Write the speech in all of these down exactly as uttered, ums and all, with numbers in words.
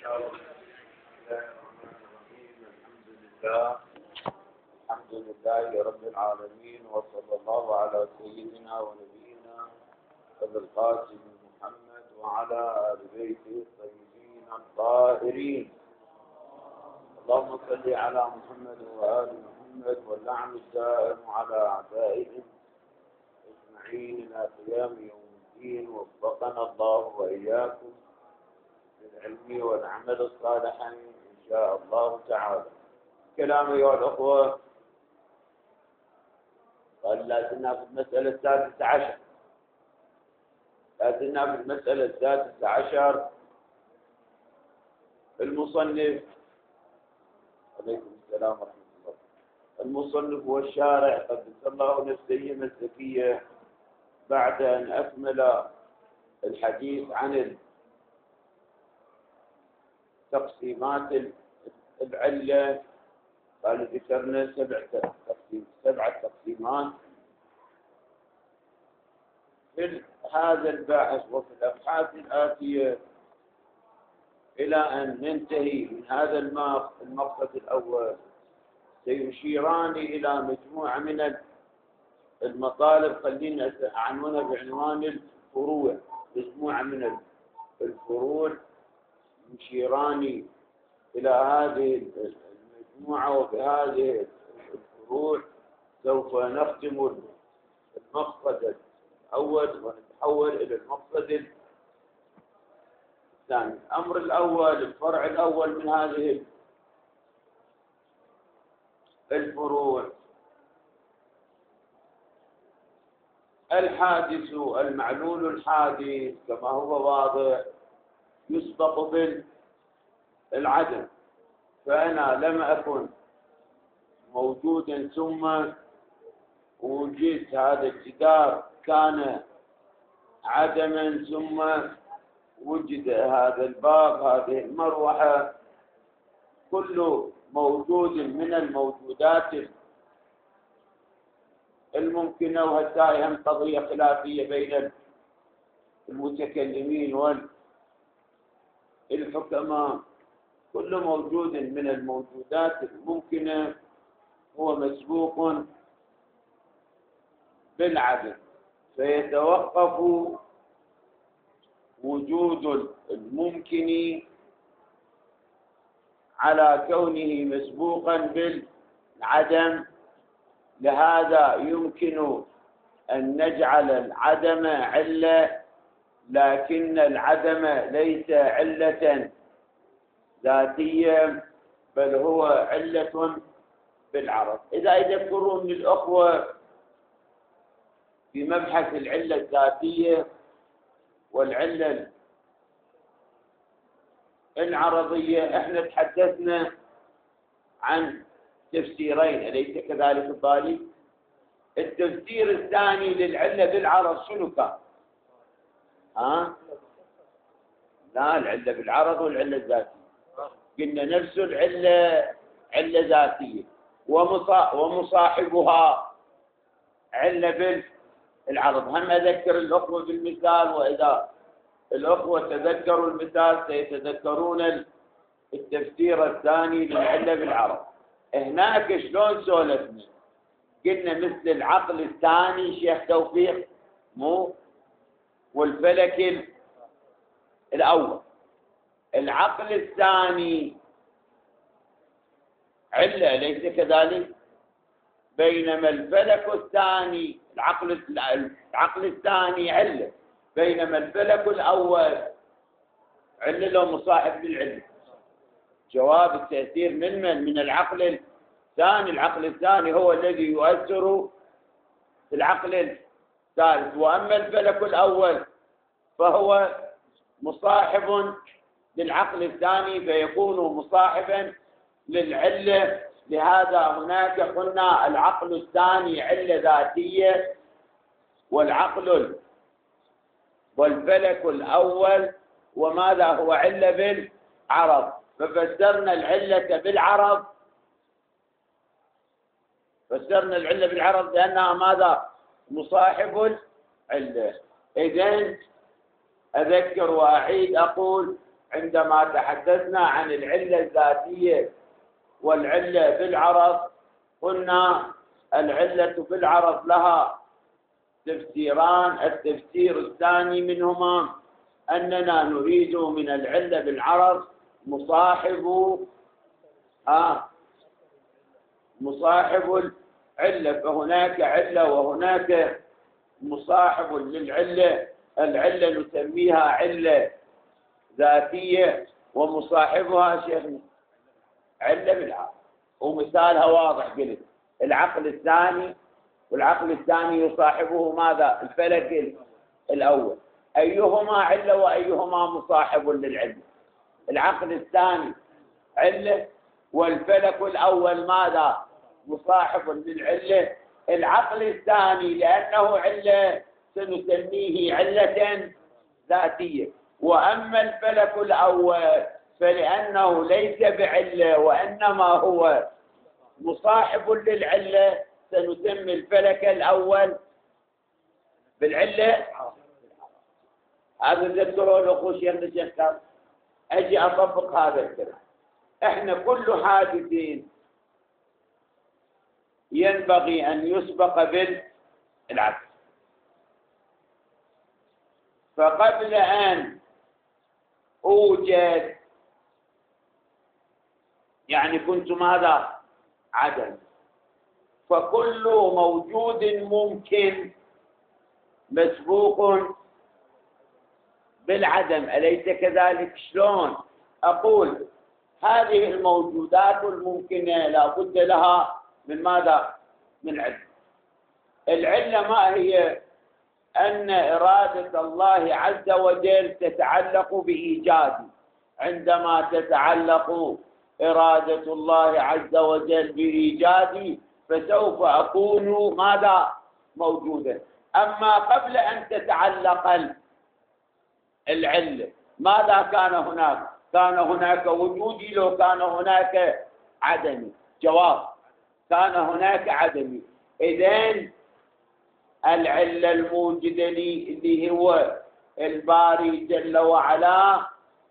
شاء الله. بسم الله الرحمن الرحيم. الحمد لله الحمد لله رب العالمين، وصلى الله على سيدنا ونبينا أبي القاسم محمد وعلى آل بيته الطيبين الطاهرين. اللهم صل على محمد وآل محمد، واللعن الدائم على أعدائهم أجمعين إلى قيام يوم الدين. وفقنا الله وإياكم للعلم والعمل الصالحين إن شاء الله تعالى. كلام أيها الأخوة، قال لا زلنا في المسألة السادسة عشر لا زلنا في المسألة السادسة عشر. المصنف عليكم السلام ورحمة الله. المصنف والشارع قدس الله نفسيهما الزكية بعد أن أكمل الحديث عن تقسيمات العلة، قال ذكرنا سبع تقسيم سبعة تقسيمات في هذا الباحث وفي الأبحاث الآتية، إلى أن ننتهي من هذا المقصد الأول. سيشيران إلى مجموعة من المطالب، خلينا أعنونها بعنوان الفروع. مجموعة من الفروع يشيران إلى هذه المجموعة، وبهذه الفروع سوف نختم المقصد الأول ونتحول إلى المقصد الثاني. الأمر الأول، الفرع الأول من هذه الفروع، الحادث المعلول الحادث كما هو واضح يسبق بالعدم. فأنا لم أكن موجودا ثم وجدت هذا الجدار كان عدما، ثم وجد هذا الباب، هذه المروحة، كل موجود من الموجودات الممكنة. وهذه هم قضية خلافية بين المتكلمين والحكماء. كل موجود من الموجودات الممكنة هو مسبوق بالعدم، فيتوقف وجود الممكن على كونه مسبوقا بالعدم. لهذا يمكن أن نجعل العدم علة، لكن العدم ليس علة ذاتية، بل هو علة بالعرض. إذا يذكرون الأخوة في مبحث العلة الذاتية والعلة العرضية، احنا تحدثنا عن تفسيرين، أليس كذلك بالي؟ التفسير الثاني للعلة بالعرض شنو كان؟ ها؟ لا، العلة بالعرض والعلة الذاتية قلنا نفس العلة علة ذاتية، ومصاحبها علة بالعرض. هم أذكر الأخوة بالمثال، وإذا الأخوة تذكروا المثال سيتذكرون التفسير الثاني للعلة بالعرض. هناك شلون سولفنا؟ قلنا مثل العقل الثاني شيخ توفيق مو والفلك الأول. العقل الثاني علة ليس كذلك، بينما الفلك الثاني العقل العقل الثاني علة، بينما الفلك الأول علة لو مصاحب للعلة. جواب التأثير من من من العقل الثاني. العقل الثاني هو الذي يؤثر في العقل الثالث، وأما الفلك الأول فهو مصاحب للعقل الثاني، فيكون مصاحبا للعلة. لهذا هناك قلنا العقل الثاني علة ذاتية، والعقل والفلك الأول وماذا هو علة بالعرض. ففسرنا العلة بالعرض فسرنا العلة بالعرض لأنها ماذا؟ مصاحب العلة. إذن أذكر وأعيد أقول عندما تحدثنا عن العلة الذاتية والعلة بالعرض قلنا العلة بالعرض لها تفسيران. التفسير الثاني منهما أننا نريد من العلة بالعرض مصاحب آه مصاحب العلة، فهناك علة وهناك مصاحب للعلة. العلة نسميها علة ذاتية ومصاحبها شيخنا علة بالعقل، ومثالها واضح قلت العقل الثاني، والعقل الثاني يصاحبه ماذا؟ الفلك الأول. أيهما علة وأيهما مصاحب للعلة؟ العقل الثاني علة والفلك الأول ماذا؟ مصاحب للعلة. العقل الثاني لأنه علة سنسميه علة ذاتية، وأما الفلك الأول فلأنه ليس بعلة وإنما هو مصاحب للعلة سنسمي الفلك الأول بالعلة. هذا ذكره الأخو شيخ الشيخ. أجي أطبق هذا الكلام. إحنا كل حادث ينبغي أن يسبق بالعكس، فقبل أن أوجد يعني كنت ماذا؟ عدم. فكل موجود ممكن مسبوق بالعدم، أليس كذلك؟ شلون؟ أقول هذه الموجودات الممكنة لا بد لها من ماذا؟ من علة. العلة ما هي؟ أن إرادة الله عز وجل تتعلق بإيجاده. عندما تتعلق إرادة الله عز وجل بإيجادي فسوف أكون ماذا؟ موجودا. أما قبل أن تتعلق العلة ماذا كان هناك؟ كان هناك وجودي لو كان هناك عدمي. جواب: كان هناك عدمي. إذن العلة الموجودة لي اللي هو الباري جل وعلا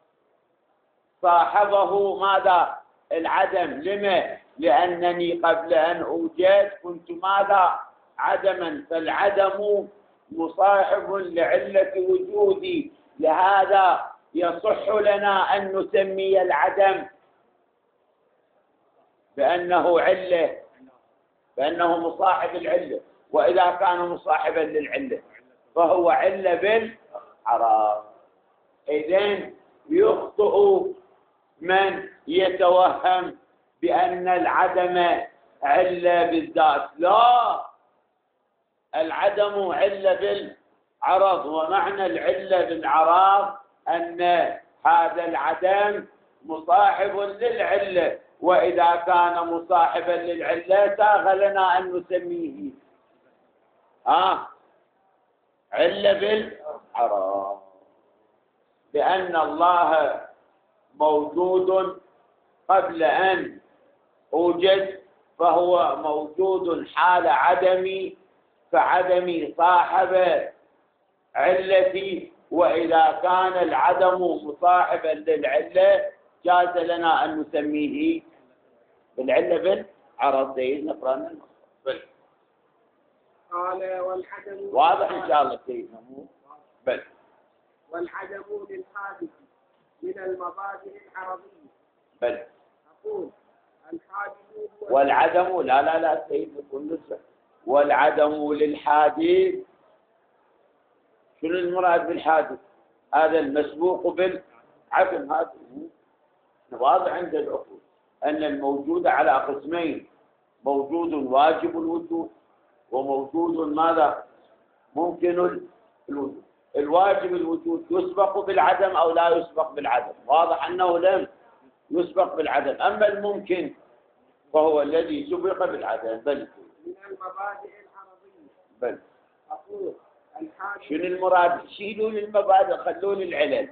صاحبه ماذا؟ العدم. لما؟ لأنني قبل أن أوجد كنت ماذا؟ عدما. فالعدم مصاحب لعلة وجودي، لهذا يصح لنا أن نسمي العدم بأنه علة، بأنه مصاحب العلة. وإذا كان مصاحبا للعلة فهو علة بالعرض. إذن يخطئ من يتوهم بأن العدم علة بالذات. لا، العدم علة بالعرض، ومعنى العلة بالعرض أن هذا العدم مصاحب للعلة، وإذا كان مصاحبا للعلة ساغ لنا أن نسميه آه علة بالعرض، بأن الله موجود قبل أن أوجد فهو موجود حال عدمي، فعدمي صاحب علتي. وإذا كان العدم مصاحبا للعلة جاز لنا أن نسميه بالعلة بالعرض. سيدنا نقرأ بل قال والعدم واضح إن شاء الله سيدنا مو بل والعدم للحادث من المبادئ العربية. بل أقول الحادث هو والعدم لا لا لا سيدنا كل نسبة. والعدم للحادث، شنو المراد بالحادث؟ هذا المسبوق بالعدم. هذا واضح عند العقول أن الموجود على قسمين: موجود واجب الوجود وموجود ماذا؟ ممكن الوجود. الواجب الوجود يسبق بالعدم أو لا يسبق بالعدم؟ واضح أنه لم يسبق بالعدم. أما الممكن فهو الذي سبق بالعدم. بل من المبادئ العربية. بل أقول الحادث شنو المراد؟ شيلوا للمبادئ خلوا للعلل.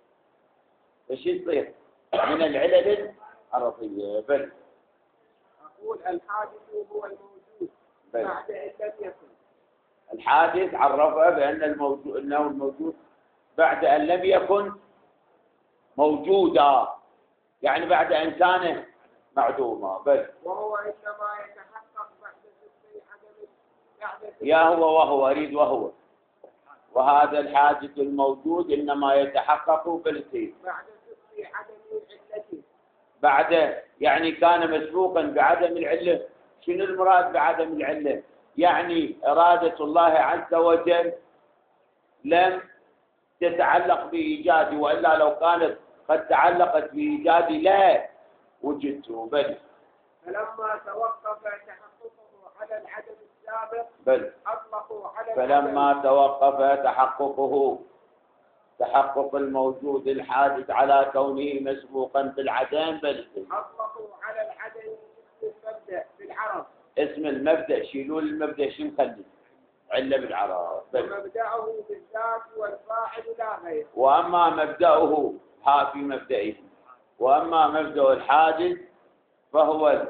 ايش يصير؟ من العلل العربية. بل أقول الحادث هو الموجود بل بعد أن لم يكن. الحادث عرفه بأن الموجود أنه الموجود بعد أن لم يكن. موجودة، يعني بعد أن كانت معدومة. بل وهو إنما يتحقق بعد ست عدم بعد ست يا هو وهو أريد وهو وهذا الحادث الموجود إنما يتحقق بالسين بعد ست عدم علته. بعد، يعني كان مسبوقا بعدم العلة. شنو المراد بعدم العلة؟ يعني إرادة الله عز وجل لم تتعلق بإيجادي، وإلا لو كانت قد تعلقت بإيجادي لا وجدته. بل فلما توقف تحققه على العدم السابق بل أطلقوا على فلما توقف تحققه تحقق الموجود الحادث على كونه مسبوقا بالعدم. بل أطلقوا على العدم اسم المبدأ بالعرب. اسم المبدأ، شيلوا المبدأ شو نخلي علة بالعرب. بل ومبدأه بالذات والفاعل لا غير. وأما مبدأه ها في مبدئه، وأما مبدأ الحادث فهو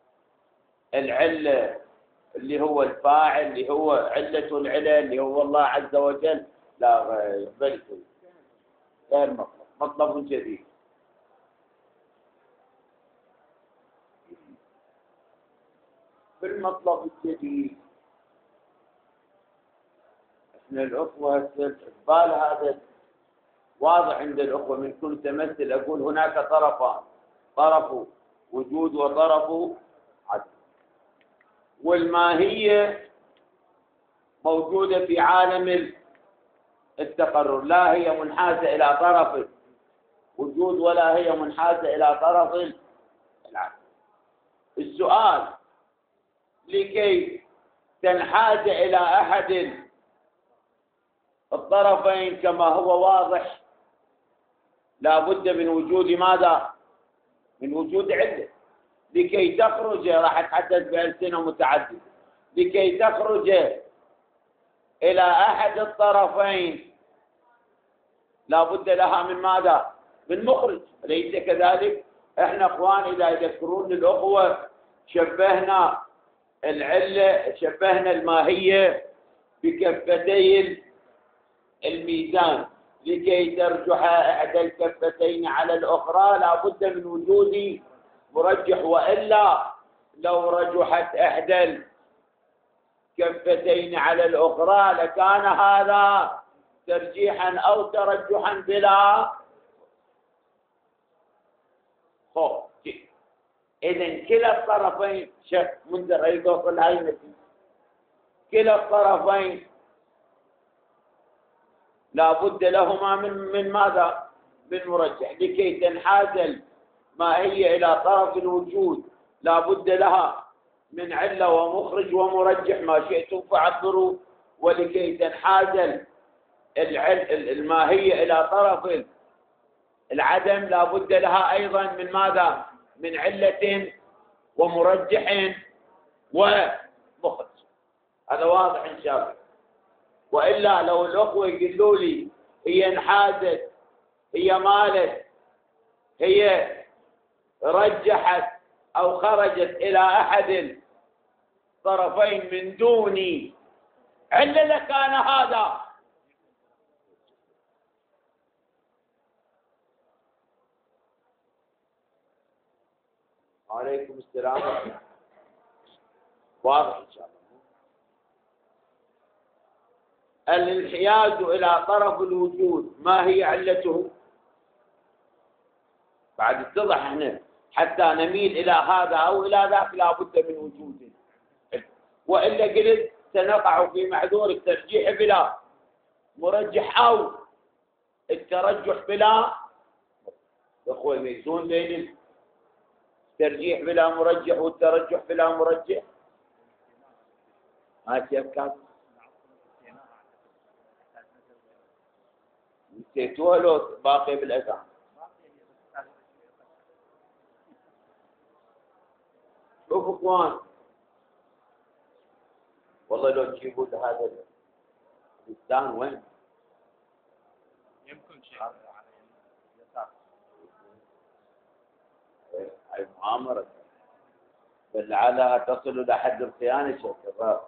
العلة اللي هو الفاعل، اللي هو علة العلة اللي هو الله عز وجل لا غير. بل غير مطلب، مطلب جديد. بالمطلب الجديد احنا الأخوة إقبال هذا واضح عند الأخوة. من كل تمثل أقول هناك طرفان، طرف وجود وطرف عدم، والماهية موجودة في عالم التقرر، لا هي منحازة إلى طرف وجود ولا هي منحازة إلى طرف العدم. السؤال لكي تنحاز إلى أحد الطرفين كما هو واضح لا بد من وجود ماذا؟ من وجود علة. لكي تخرج، راح أتحدث بألسنة متعددة، لكي تخرج إلى أحد الطرفين لا بد لها من ماذا؟ من مخرج، أليس كذلك؟ احنا اخوان اذا يذكرون الأخوة شبهنا العلة، شبهنا الماهية بكفتي الميزان، لكي ترجح احدى الكفتين على الاخرى لا بد من وجود مرجح، والا لو رجحت احدى الكفتين على الاخرى لكان هذا ترجيحا او ترجحا بلا خوف. اذا كلا الطرفين شك منذر يوصل هاي النتيجه، كلا الطرفين لا بد لهما من من ماذا؟ من مرجح. لكي تنحاز ما هي الى طرف الوجود لا بد لها من عله ومخرج ومرجح، ما شئتم فعبروا. ولكي تنحاز الماهيه الى طرف العدم لا بد لها ايضا من ماذا؟ من عله ومرجح ومخرج. هذا واضح ان شاء الله. والا لو الاخوه يقولوا لي هي انحازت، هي مالت، هي رجحت او خرجت الى احد الطرفين من دون عله لكان هذا عليكم السلام. واضح ان شاء الله. الانحياز الى طرف الوجود ما هي علته؟ بعد اتضح احنا حتى نميل الى هذا او الى ذاك لا بد من وجود، والا قلت سنقع في معذور الترجيح بلا مرجح او الترجح بلا اخوه يميزون بين الترجيح بلا مرجح والترجح بلا مرجح. ماشي افكار نسيتوها لو باقي بالاذان؟ شوفوا اخوان والله لو تجيبوا هذا البستان وين يمكن شيء على اليسار. هاي مؤامرة بل لعلها تصل إلى حد الخيانة شكرا.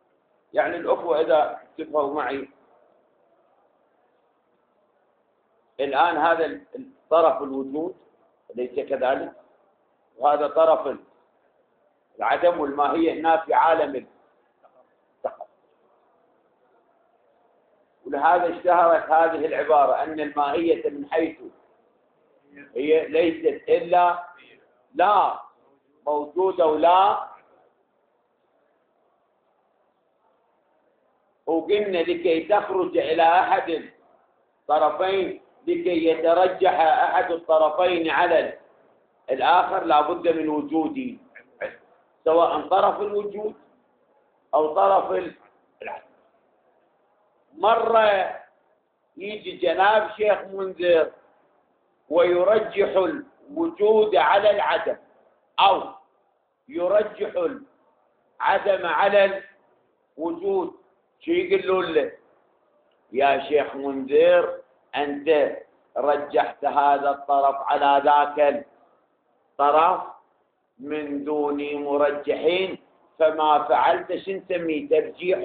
يعني الأخوة إذا اتفقوا معي الآن هذا طرف الوجود أليس كذلك؟ وهذا طرف العدم والماهية هنا في عالم التقرر. ولهذا اشتهرت هذه العبارة أن الماهية من حيث هي ليست إلا لا موجودة ولا، وقلنا لكي تخرج إلى أحد الطرفين، لكي يترجح أحد الطرفين على الآخر لابد من وجود سواء طرف الوجود أو طرف العدم. مرة يجي جناب شيخ منذر ويرجح الوجود على العدم، أو يرجح العدم على الوجود. شو يقولون له؟ يا شيخ منذر أنت رجحت هذا الطرف على ذاك الطرف من دون مرجحين، فما فعلت شو نسميه؟ ترجيح.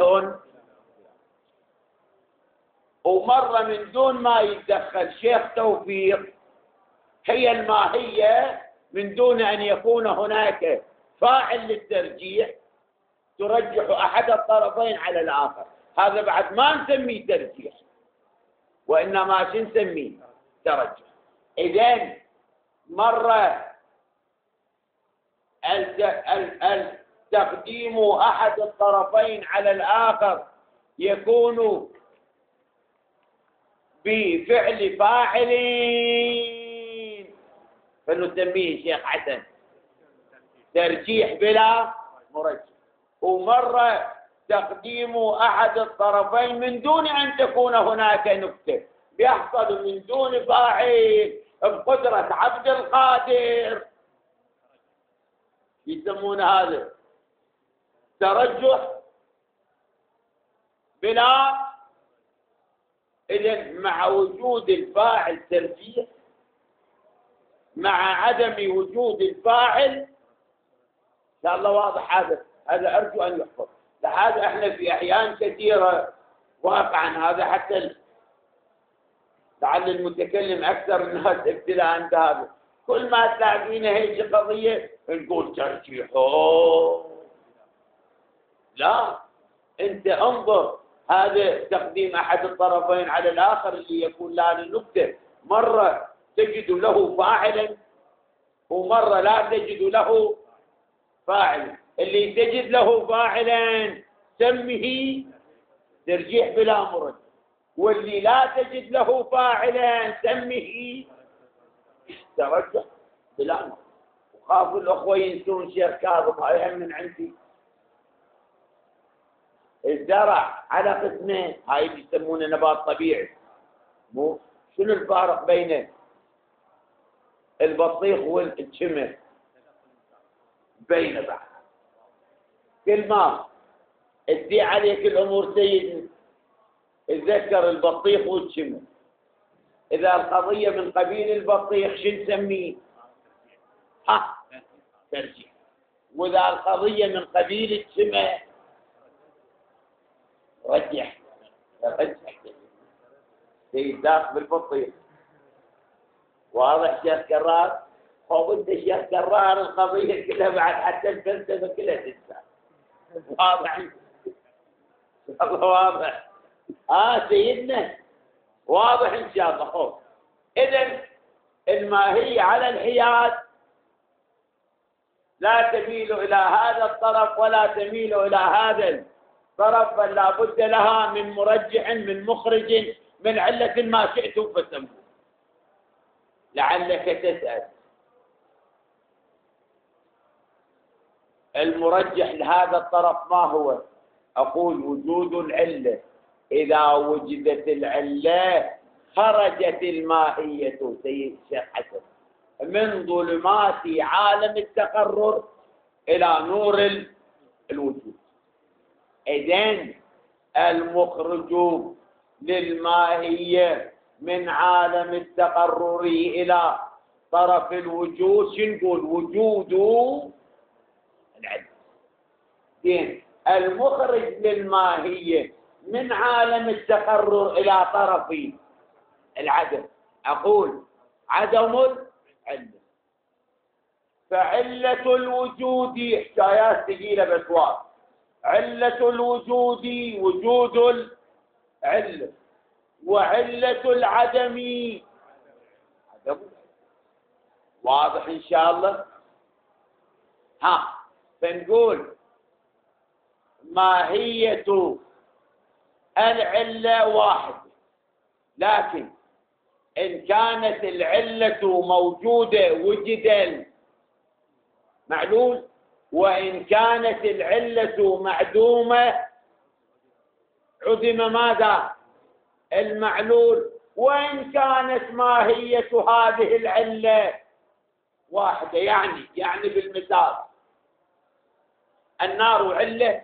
ومرة من دون ما يتدخل شيخ توفيق، هي الماهية من دون أن يكون هناك فاعل للترجيح ترجح أحد الطرفين على الآخر. هذا بعد ما نسميه ترجيح، وإنما شو نسميه؟ ترجح. إذن مرة التقديم أحد الطرفين على الآخر يكون بفعل فاعلين، فنسميه شيخ حسن ترجيح بلا مرجح. ومرة تقديم أحد الطرفين من دون أن تكون هناك نكتة، بيحصل من دون فاعل بقدرة عبد القادر، يسمون هذا ترجح بلا. إذن مع وجود الفاعل ترجيح، مع عدم وجود الفاعل. إن شاء الله واضح هذا، هذا أرجو أن يحفظ. لهذا احنا في أحيان كثيرة واقعا هذا حتى لعل المتكلم أكثر الناس ابتلاء عند هذا، كل ما تلاقينا هيك قضية نقول ترجيح. لا، أنت انظر، هذا تقديم أحد الطرفين على الآخر اللي يكون لا للنكتة، مرة تجد له فاعلا ومرة لا تجد له فاعلا. اللي تجد له فاعلا سمه ترجيح بلا مرجح، واللي لا تجد له فاعلا سمه ترجح بلا مرجح. وخافوا الأخوة ينسون شيخ كاظم، هاي من عندي. الزرع على قسمين، هاي يسمونه نبات طبيعي. مو شنو الفارق بين البطيخ والشمر؟ بين بعض. كل ما ادي عليك الامور سيدنا اتذكر البطيخ والشمر. اذا القضيه من قبيل البطيخ شو نسميه؟ ها ترجيح. واذا القضيه من قبيل الشمر رجح رجح سيداق بالبطيخ. واضح شيخ كرار؟ وانت شيخ كرار القضيه كلها بعد حتى الفلسفه كلها تنسى. واضح؟ الله واضح. اه سيدنا واضح ان شاء الله. خوف. اذن الماهيه على الحياد لا تميل الى هذا الطرف ولا تميل الى هذا الطرف، بل لا بد لها من مرجح، من مخرج، من عله ما شئتم فسموه. لعلك تسأل المرجح لهذا الطرف ما هو؟ أقول وجود العلة. إذا وجدت العلة خرجت الماهية سيد الشيخ حسن من ظلمات عالم التقرر إلى نور الوجود. إذن المخرج للماهية من عالم التقرر إلى طرف الوجود شو نقول؟ وجود العلم. زين، المخرج للماهية من عالم التقرر إلى طرف العدم أقول عدم العلة. فعلة الوجود حكايات ثقيلة بأسواق. علة الوجود وجود العلة، وعلة العدم عدم. واضح إن شاء الله؟ ها، فنقول ماهية العلة واحدة، لكن إن كانت العلة موجودة وجد المعلول، وإن كانت العلة معدومة عدم ماذا؟ المعلول. وإن كانت ماهية هذه العلة واحدة، يعني يعني بالمثال النار علة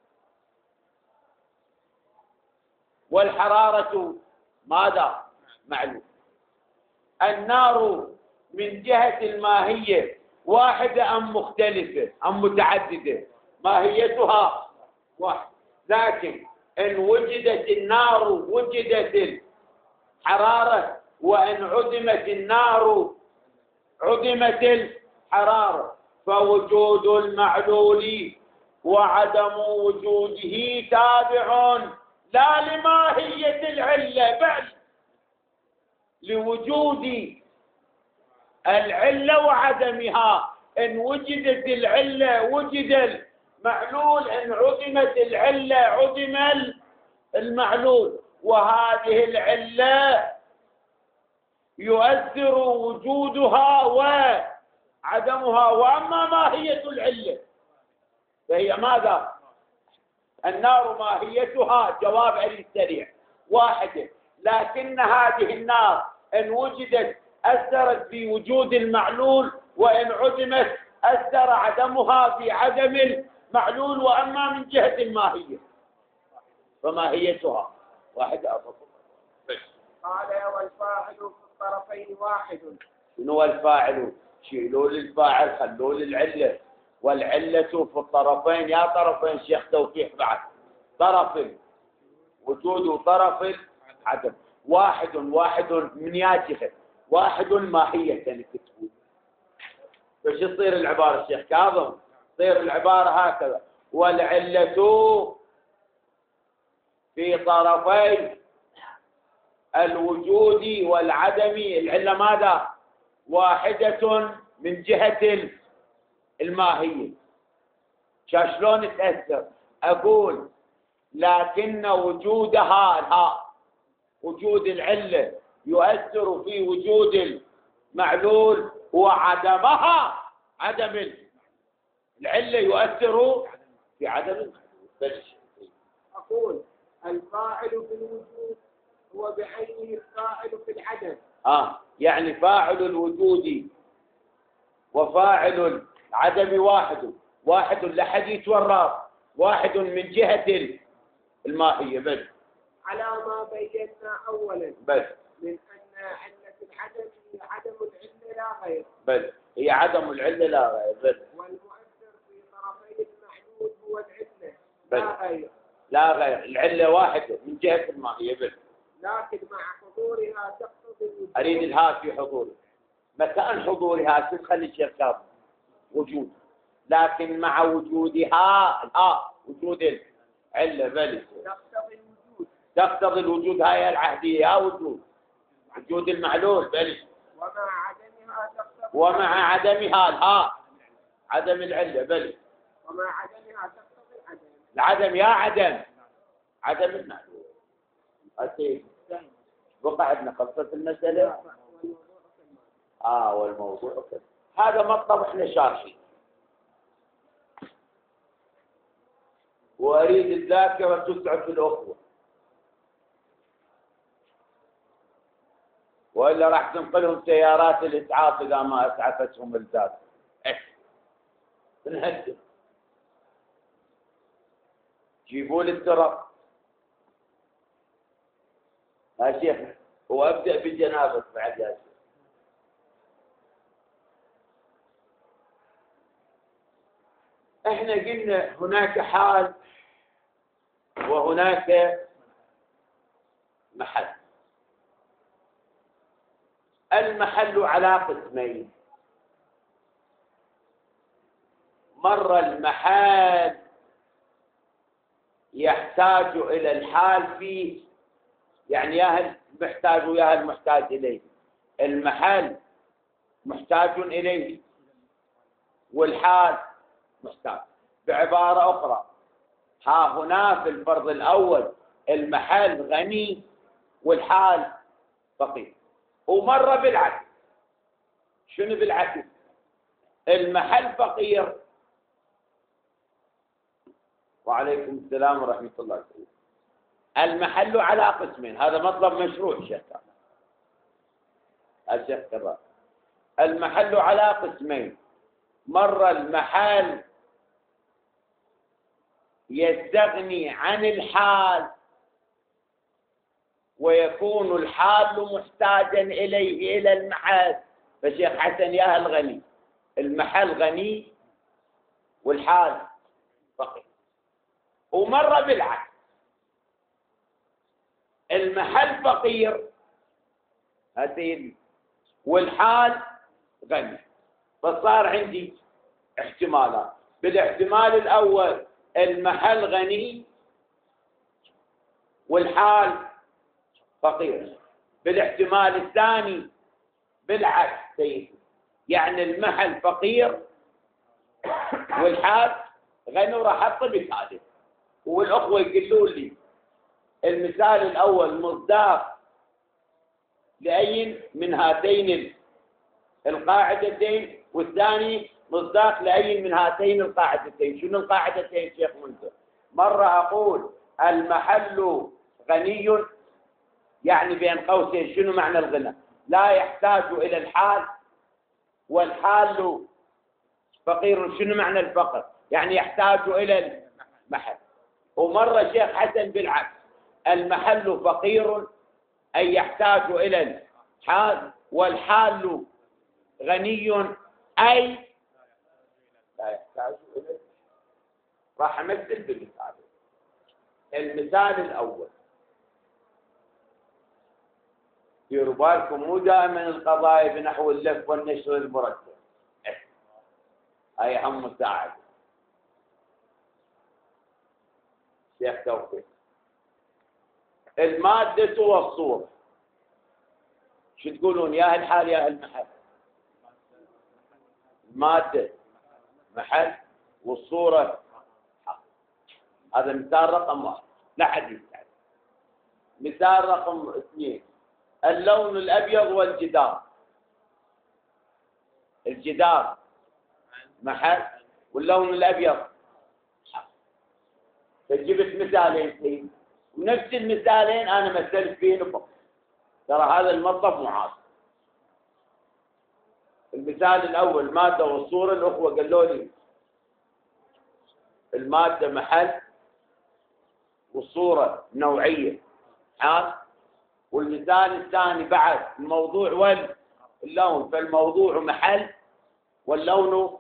والحرارة ماذا؟ معلوم. النار من جهة الماهية واحدة أم مختلفة أم متعددة؟ ماهيتها واحدة، لكن إن وجدت النار وجدت الحرارة، وإن عدمت النار عدمت الحرارة. فوجود المعلول وعدم وجوده تابع لا لماهية العلة، بل لوجود العلة وعدمها. إن وجدت العلة وجد المعلول، إن عدمت العلة عدم المعلول. وهذه العلة يؤثر وجودها وعدمها. وأما ماهية العلة فهي ماذا؟ النار ماهيتها جواب علي السريع واحدة، لكن هذه النار إن وجدت أثرت في وجود المعلول، وإن عدمت أثر عدمها في عدم المعلول. وأما من جهة الماهية فماهيتها واحدة. قال والفاعل في الطرفين واحد. شنو الفاعل؟ شيلوا للفاعل خلوا للعلة. والعلة في الطرفين، يا طرفين شيخ توفيق بعد، طرف وجود وطرف عدم. واحد واحد من ياتخذ واحد ماهية تكتبون. فش تصير العبارة الشيخ كاظم؟ تصير العبارة هكذا: والعلة في طرفي الوجود والعدم. العلة ماذا؟ واحدة من جهة الماهية. شلون تأثر؟ أقول لكن وجودها الها وجود العلة يؤثر في وجود المعلول، وعدمها عدم العلة يؤثر في عدم المعلول. أقول الفاعل في الوجود هو بعينه الفاعل في العدم. آه يعني فاعل الوجود وفاعل العدم واحد، واحد لحديث والراب، واحد من جهة الماهية بس. على ما بينا أولا بس من أن علة العدم هي عدم العلة لا غير. بس هي عدم العلة لا غير. بس والمؤثر في طرفي المعدود هو العلة بس لا غير. لا غير، العلة واحدة من جهة الماهية بس. لكن مع حضورها تقتضي الوجود. أريد الها في حضورها. مكان حضورها تخلي الشيخ كاظم وجود، لكن مع وجودها الها وجود العلة بل تقتضي الوجود. تقتضي الوجود. هاي العهدية ها وجود وجود المعلول بل. ومع عدمها تقتضي ومع عدمها الها عدم العلة بل. ومع عدمها تقتضي العدم. العدم يا عدم عدم المعلول. أتي بقى عندنا خلصت المسألة. آه والموضوع كذا. هذا مطلب احنا شارحين، وأريد الذاكرة تسعف الأخوة، وإلا راح تنقلهم سيارات الإسعاف إذا ما أسعفتهم الذات. إيه نهدم. جيبوا لي التراب يا شيخ، وأبدأ بجنابك بعد يا شيخ. احنا قلنا هناك حال وهناك محل. المحل على قسمين. مرة المحل يحتاج إلى الحال فيه، يعني يا المحتاج ويا المحتاج إليه. المحل محتاج إليه والحال محتاج. بعبارة أخرى، ها هنا في الفرض الأول المحل غني والحال فقير. ومرة بالعكس. شنو بالعكس؟ المحل فقير. وعليكم السلام ورحمة الله وبركاته. المحل على قسمين، هذا مطلب مشروع شيخ الشيخ كرار. المحل على قسمين، مرة المحل يستغني عن الحال ويكون الحال محتاجا إليه إلى المحل. فشيخ حسن يا الغني، المحل غني والحال فقير. ومرة بالعكس، المحل فقير هاتين والحال غني. فصار عندي احتمالات. بالاحتمال الأول المحل غني والحال فقير. بالاحتمال الثاني بالعكس سيدي، يعني المحل فقير والحال غني. وراح احط مثال والأخوة يقولون لي المثال الأول مصداق لأي من هاتين القاعدتين، والثاني مصداق لأي من هاتين القاعدتين. شنو القاعدتين شيخ منذر؟ مرة أقول المحل غني، يعني بين قوسين شنو معنى الغنى؟ لا يحتاج إلى الحال. والحال فقير، شنو معنى الفقر؟ يعني يحتاج إلى المحل. ومرة شيخ حسن بالعكس، المحل فقير أي يحتاج إلى الحال، والحال غني أي لا يحتاج إلى. راح أمثل بالمثال. المثال الأول، ديروا بالكم مو دائما القضايا بنحو اللف والنشر المرتب، هاي هم مساعدة شيخ توفيق. المادة والصورة، شو تقولون يا الحال يا المحل؟ المادة محل والصورة حق. هذا مثال رقم واحد، لا حد يستعد. مثال رقم اثنين، اللون الأبيض والجدار. الجدار محل واللون الأبيض حق. فجبت مثالين سيد، ونفس المثالين أنا مثلت فيهم فقط. ترى هذا المطلب معاصر. المثال الأول المادة والصورة، الأخوة قالوا لي المادة محل والصورة نوعية حال. والمثال الثاني بعد الموضوع واللون، فالموضوع محل واللون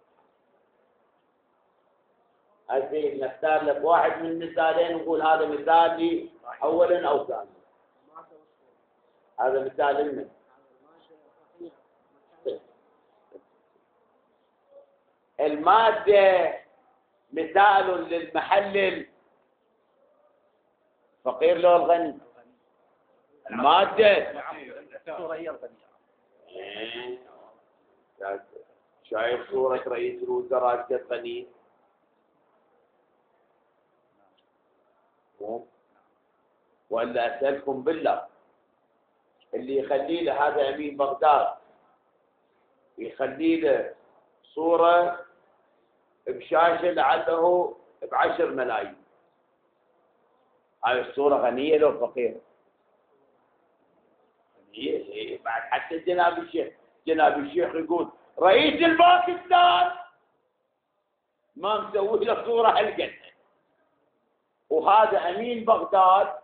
هذين. نختار لك واحد من المثالين ونقول هذا مثال لي أولا أو ثانيا. هذا مثال لنا. المادة مثال للمحل الفقير لو الغني. المادة الصورة هي الغنية. شايف صورة رئيس الوزراء الغني؟ ولا أسألكم بالله، اللي يخلي له هذا أمين بغداد يخلي له صورة بشاشة لعله بعشر ملايين، هاي الصورة غنية لو فقيرة؟ غنية. بعد حتى جناب الشيخ جناب الشيخ يقول رئيس الباكستان ما مسوي له صورة هالقد، وهذا أمين بغداد.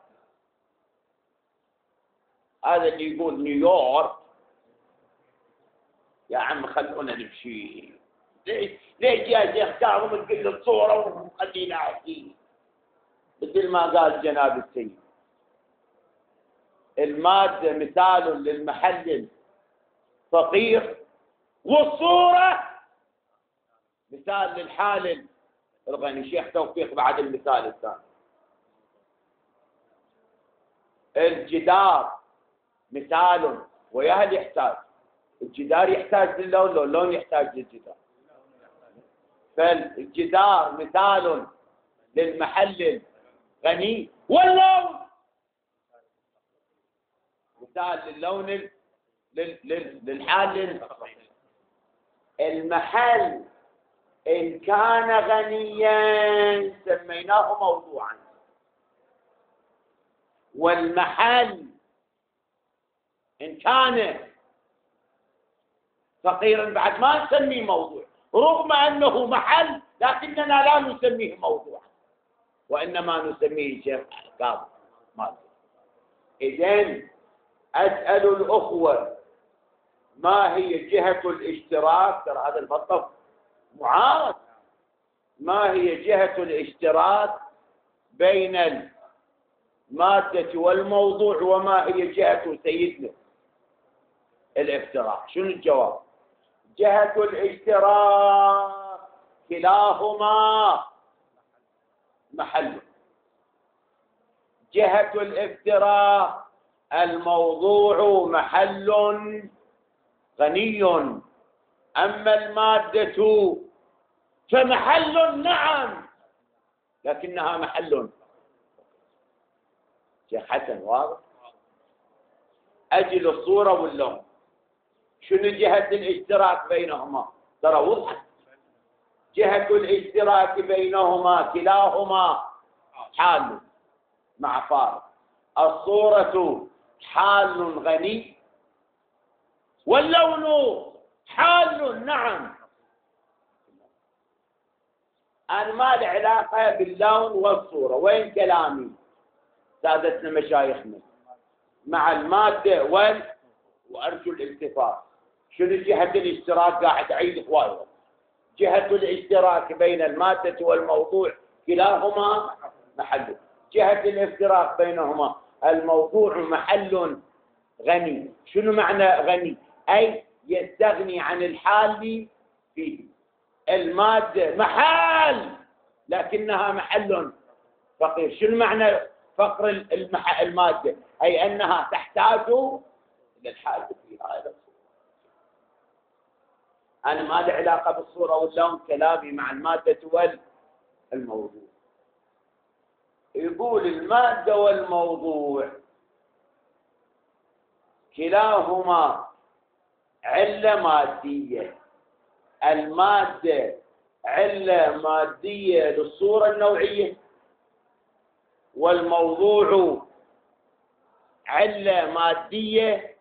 هذا اللي يقول نيويورك. يا عم خلونا نمشي. ليش ليش يا شيخ كاظم تقول الصورة وخلينا أحكي؟ مثل ما قال جناب السيد، المادة مثال للمحل فقير، والصورة مثال للحال الغني. شيخ توفيق بعد المثال الثاني. الجدار مثال، وياهل يحتاج. الجدار يحتاج للون، لو اللون يحتاج للجدار. فالجدار مثال للمحل الغني، واللون مثال للون للحال. المحل إن كان غنيا سميناه موضوعا، والمحل إن كان فقيرا بعد ما نسميه موضوع، رغم أنه محل لكننا لا نسميه موضوعا، وإنما نسميه شيخ أحكام. إذن أسأل الأخوة ما هي جهة الاشتراك؟ ترى هذا المطلب معارض. ما هي جهة الاشتراك بين المادة والموضوع، وما هي جهة سيدنا الافتراق؟ شنو الجواب؟ جهة الاشتراك كلاهما محل. جهة الافتراق الموضوع محل غني، أما المادة فمحل نعم لكنها محل. شيخ حسن واضح؟ أجل الصورة واللون. شنو جهة الاشتراك بينهما؟ ترى وضحت. جهة الاشتراك بينهما كلاهما حال مع فارق. الصورة حال غني، واللون حال نعم. أنا ما لي علاقة باللون والصورة. وين كلامي سادتنا مشايخنا؟ مع المادة وال وأرجو الالتفات. شنو جهة الاشتراك؟ قاعد أعيد هواي. جهة الاشتراك بين المادة والموضوع كلاهما محل. جهة الافتراق بينهما الموضوع محل غني. شنو معنى غني؟ أي يستغني عن الحال فيه. المادة محل لكنها محل فقير. شنو معنى فقر المح... المادة؟ أي أنها تحتاج إلى الحال فيها. أنا ما لي علاقة بالصورة واللون، كلامي مع المادة والموضوع. يقول المادة والموضوع كلاهما علة مادية. المادة علة مادية للصورة النوعية، والموضوع علة مادية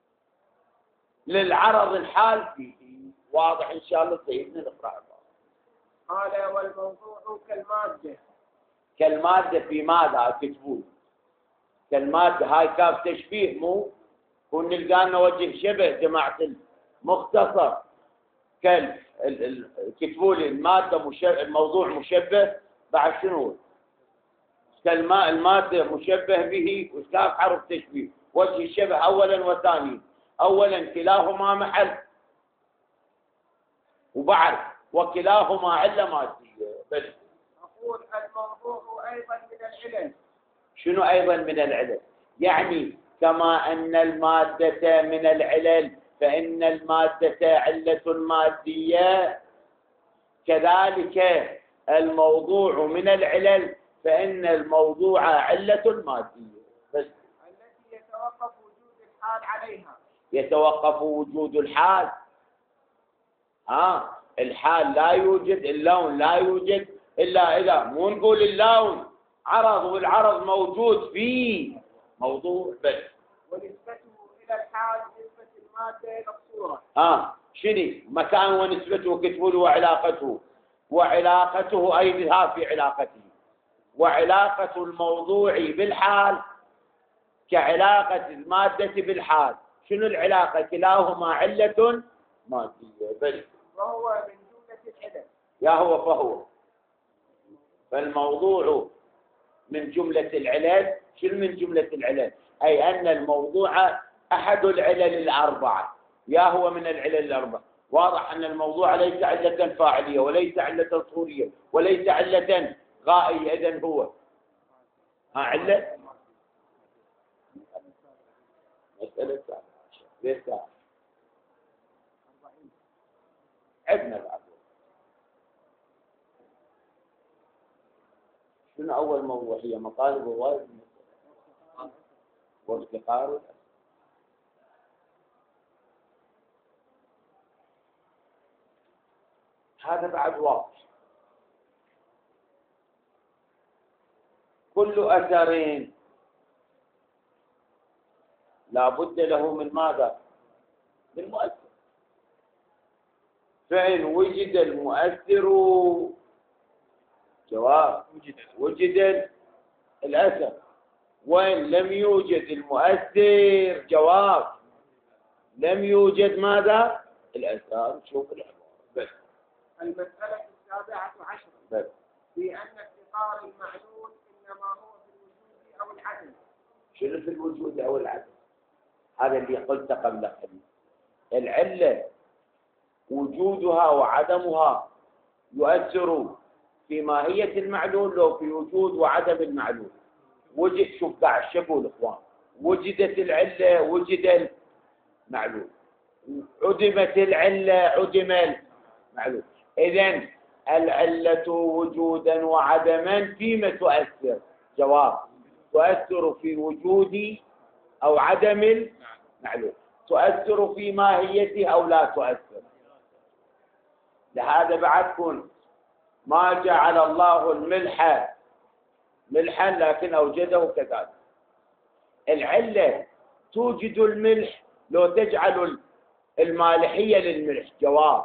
للعرض الحال فيه. واضح إن شاء الله سيدنا نقرأ. قال والموضوع كالمادة. كالمادة في ماذا كتبون؟ كالمادة هاي كاف تشبيه، مو كون نلقى لنا وجه شبه جماعة المختصر. كال كتبوا لي المادة مشبه، الموضوع مشبه بعد شنو؟ كالماء المادة مشبه به، وكاف حرف تشبيه. وجه الشبه أولا وثانيا. أولا كلاهما محل، وبعد وكلاهما علة مادية. بس أقول الموضوع أيضا من العلل. شنو أيضا من العلل؟ يعني كما أن المادة من العلل فإن المادة علة مادية، كذلك الموضوع من العلل فإن الموضوع علة مادية. بس التي يتوقف وجود الحال عليها. يتوقف وجود الحال. ها الحال لا يوجد، اللون لا يوجد إلا إذا، مو نقول اللون عرض والعرض موجود فيه موضوع. بس ونسبته إلى الحال نسبة المادة إلى الصورة. آه شنو مكان ونسبته كتبوا له وعلاقته. وعلاقته أي بها في علاقته. وعلاقة الموضوع بالحال كعلاقة المادة بالحال. شنو العلاقة؟ كلاهما علة مادية. بل وهو من جملة العلل. يا هو فهو. فالموضوع من جملة العلل. شنو من جملة العلل؟ أي أن الموضوع أحد العلل الأربعة، يا هو من العلل الأربع. واضح أن الموضوع ليس علة فاعلية وليس علة صورية وليس علة غائية، إذن هو ها علة مسألة سابعة عشر. ليش سابعة؟ عدنا بعد. شنو أول موضوع؟ هي مطالب الوالد وافتقار الأسر. هذا بعد واضح. كل أثر لا بد له من ماذا؟ من مؤثر. فإن وجد المؤثر جواب وجد الأثر، وإن لم يوجد المؤثر جواب لم يوجد ماذا؟ الأثر. شوف العبارة بس. المسألة السابعة عشرة بس. في أن افتقار المعلول إنما هو في الوجود أو العدم. شنو في الوجود أو العدم؟ هذا اللي قلت قبل قليل. العلة وجودها وعدمها يؤثر في ماهية المعلول لو في وجود وعدم المعلول. وجد، شوف قاعد شكو الإخوان، وجدت العلة وجد المعلول، عدمت العلة عدم المعلول. إذن العلة وجودا وعدما فيما تؤثر؟ جواب تؤثر في وجود أو عدم المعلول. تؤثر في ماهيته أو لا تؤثر؟ لهذا بعد كن ما جعل الله الملح ملحا لكن أوجده كذلك. العلة توجد الملح لو تجعل المالحية للملح؟ جواب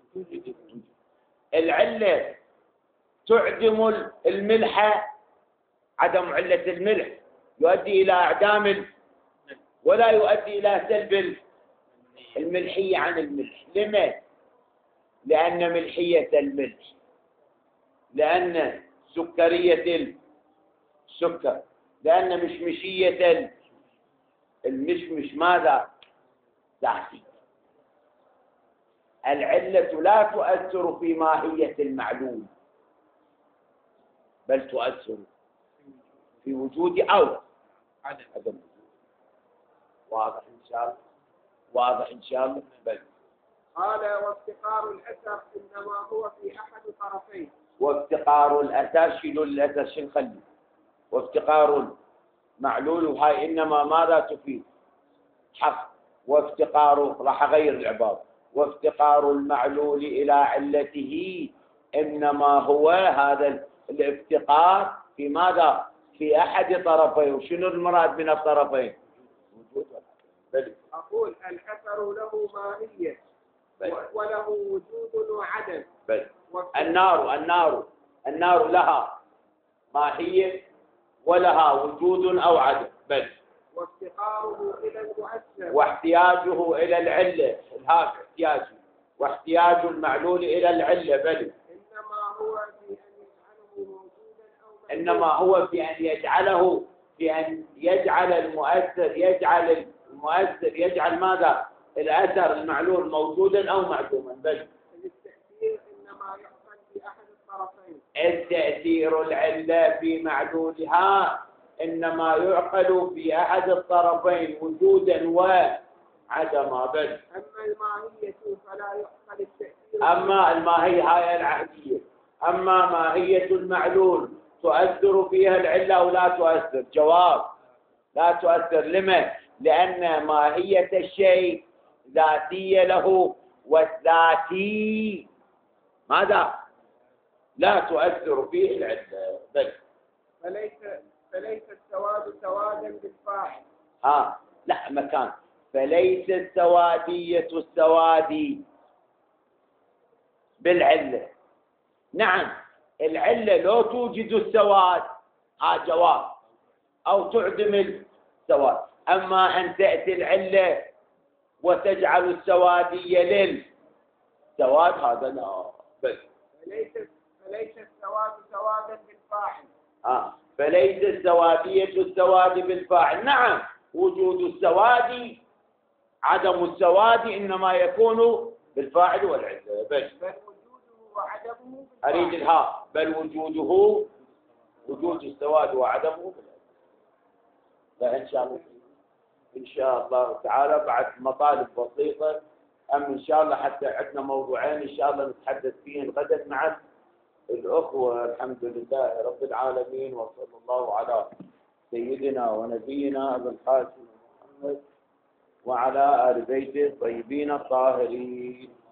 العلة تعدم الملح، عدم علة الملح يؤدي إلى إعدام ولا يؤدي إلى سلب الملحية عن الملح. لما؟ لأن ملحية الملح، لأن سكرية السكر، لأن مشمشية المشمش ماذا؟ ذاتي. العلة لا تؤثر في ماهية المعلوم بل تؤثر في وجود أو عدم وجود. واضح إن شاء الله؟ واضح إن شاء الله؟ بل. قال وافتقار الأثر إنما هو في أحد طرفين. وافتقار الأثر، شيلوا الأثر شنو خلي. وافتقار المعلول وهاي إنما ماذا تفيد؟ حق. وافتقار، راح أغير العبارة، وافتقار المعلول إلى علته إنما هو هذا الافتقار في ماذا؟ في أحد طرفين. وشنو المراد من الطرفين؟ وجود بل. أقول الأثر له ماهية وله وجود وعدم. بل. النار النار النار لها ماهية ولها وجود أو عدم. بل. وافتقاره إلى المؤثر واحتياجه إلى العلة، هذا احتياجه، واحتياج المعلول إلى العلة. بل. إنما هو في أن يجعله موجودا أو إنما هو في أن يجعله في أن يجعل المؤثر يجعل المؤثر يجعل ماذا؟ الأثر المعلول موجودا أو معدوما. بل. التأثير إنما يحصل في أحد الطرفين. التأثير العلة في معلولها إنما يعقل في أحد الطرفين وجودا وعدما. بل. أما الماهية فلا يعقل التأثير. أما الماهية هاي العهدية، أما ماهية المعلول تؤثر فيها العلة أو لا تؤثر؟ جواب لا تؤثر. لما؟ لأن ماهية الشيء ذاتية له، والذاتي ماذا؟ لا تؤثر فيه العلة. بل. فليس فليس السواد سوادا بالفاعل. ها لا مكان. فليس السوادية السوادي بالعلة. نعم العلة لو توجد السواد ها جواب أو تعدم السواد. أما أن تأتي العلة وتجعل السوادية للسواد هذا لا. بل. فليس فليس السواد سوادا بالفاعل. ها فليس السوادية السواد بالفاعل. نعم وجود السواد عدم السواد إنما يكون بالفاعل والعلة بس. بل وجوده وعدمه أريد بالفاعل. الهاء بل وجوده وجود السواد وعدمه بالعلة. لا إن شاء الله إن شاء الله تعالى بعد مطالب بسيطة، أم إن شاء الله حتى عندنا موضوعين إن شاء الله نتحدث فيهم غدا مع الأخوة. الحمد لله رب العالمين، وصلى الله على سيدنا ونبينا أبي القاسم محمد وعلى آل بيته الطيبين الطاهرين.